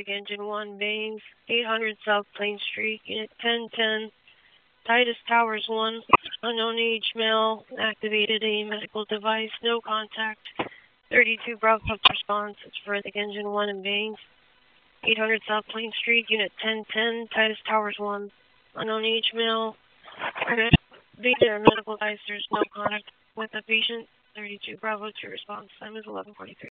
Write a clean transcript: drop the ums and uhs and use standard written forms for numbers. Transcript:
Pacific Engine 1 mains, 800 South Plain Street, Unit 1010, Titus Towers 1, unknown age male, activated a medical device, no contact. 32 Bravo response, it's Pacific Engine 1 and mains, 800 South Plain Street, Unit 1010, Titus Towers 1, unknown age male, activated a medical device, there's no contact with the patient. 32 Bravo to response, time is 11:43.